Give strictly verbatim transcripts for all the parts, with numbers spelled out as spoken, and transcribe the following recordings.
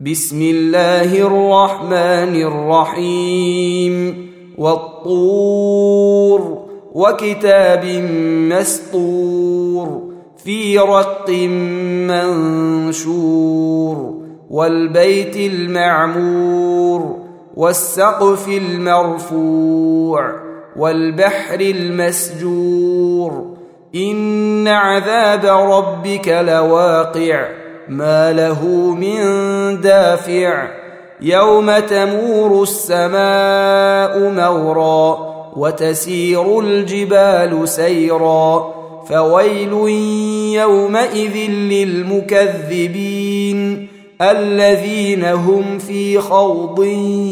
بسم الله الرحمن الرحيم والطور وكتاب مسطور في رق منشور والبيت المعمور والسقف المرفوع والبحر المسجور إن عذاب ربك لواقع ما له من دافع يوم تمور السماء مورا وتسير الجبال سيرا فويل يومئذ للمكذبين الذين هم في خوض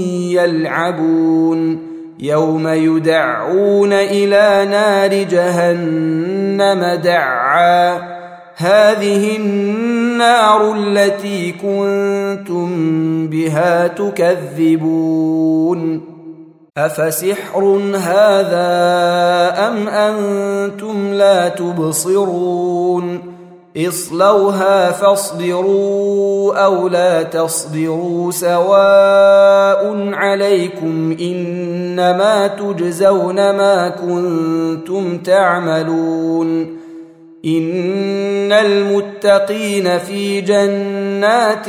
يلعبون يوم يدعون إلى نار جهنم دعا هذه النار التي كنتم بها تكذبون أفسحر هذا أم أنتم لا تبصرون اصلوها فاصبروا أو لا تصبروا سواء عليكم إنما تجزون ما كنتم تعملون إن المتقين في جنات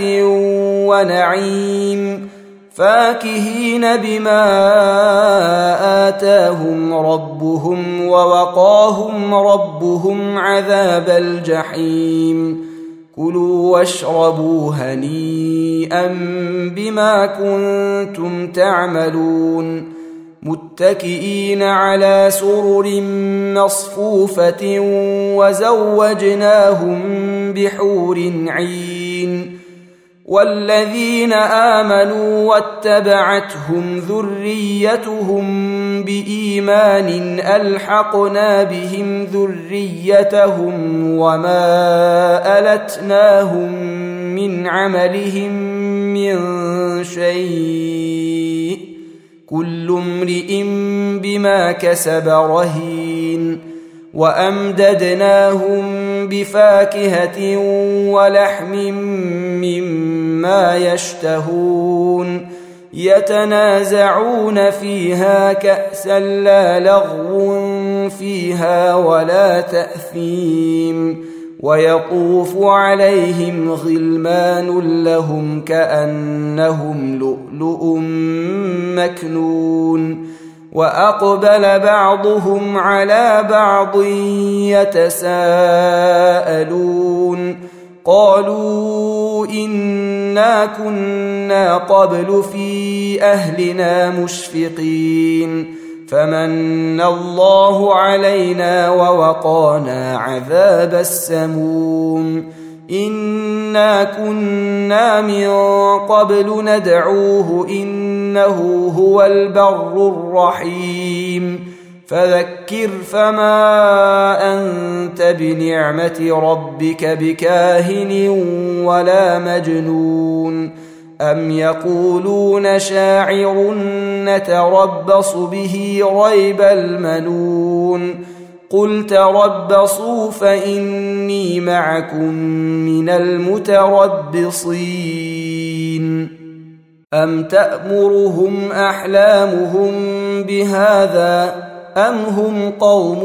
ونعيم فاكهين بما آتاهم ربهم ووقاهم ربهم عذاب الجحيم كلوا واشربوا هنيئا بما كنتم تعملون متكئين على سرر مصفوفة وزوجناهم بحور عين والذين آمنوا واتبعتهم ذريتهم بإيمان ألحقنا بهم ذريتهم وما ألتناهم من عملهم من شيء كل امرئ بما كسب رهين وأمددناهم بفاكهة ولحم مما يشتهون يتنازعون فيها كأسا لا لغو فيها ولا تأثيم ويطوف عليهم غلمان لهم كأنهم لؤلؤ مكنون وأقبل بعضهم على بعض يتساءلون قالوا إنا كنا قبل في أهلنا مشفقين فمن الله علينا ووقانا عذاب السموم إنا كنا من قبل ندعوه إنه هو البر الرحيم فذكر فما أنت بنعمة ربك بكاهن ولا مجنون أم يقولون شاعر نتربص به ريب المنون قل تربصوا فإني معكم من المتربصين أم تأمرهم أحلامهم بهذا أم هم قوم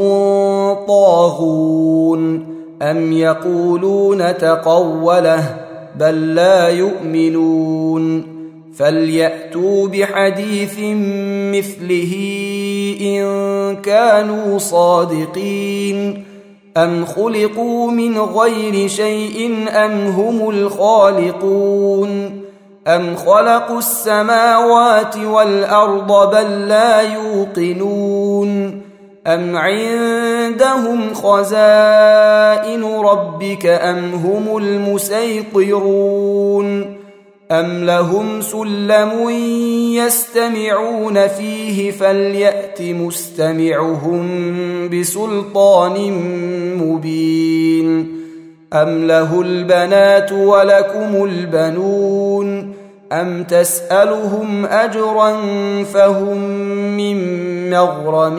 طاغون أم يقولون تقوله بل لا يؤمنون فليأتوا بحديث مثله إن كانوا صادقين أم خلقوا من غير شيء أم هم الخالقون أم خلقوا السماوات والأرض بل لا يوقنون أم عندهم خزائن ربك أم هم المسيطرون أم لهم سلم يستمعون فيه فليأت مستمعهم بسلطان مبين أم له البنات ولكم البنون أم تسألهم أجرا فهم من مغرم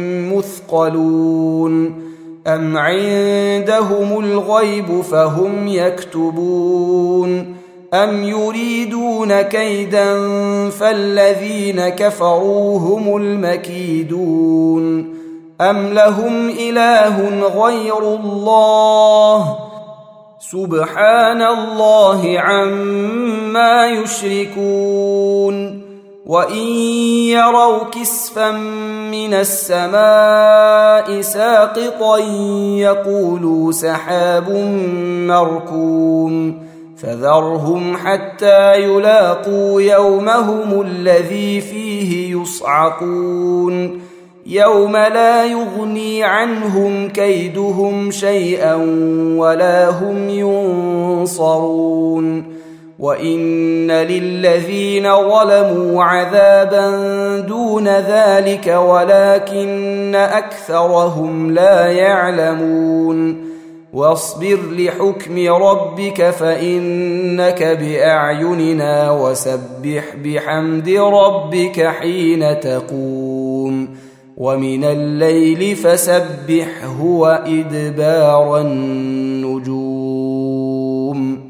مثقلون أم عندهم الغيب فهم يكتبون أم يريدون كيدا فالذين كفروا هم المكيدون أم لهم إله غير الله سبحان الله عما يشركون وإن يروا كسفا من السماء ساقطا يقولوا سحاب مركوم فذرهم حتى يلاقوا يومهم الذي فيه يصعقون يوم لا يغني عنهم كيدهم شيئا ولا هم ينصرون وإن للذين ظلموا عذابا دون ذلك ولكن أكثرهم لا يعلمون واصبر لحكم ربك فإنك بأعيننا وسبح بحمد ربك حين تقوم ومن الليل فسبحه وإدبار النجوم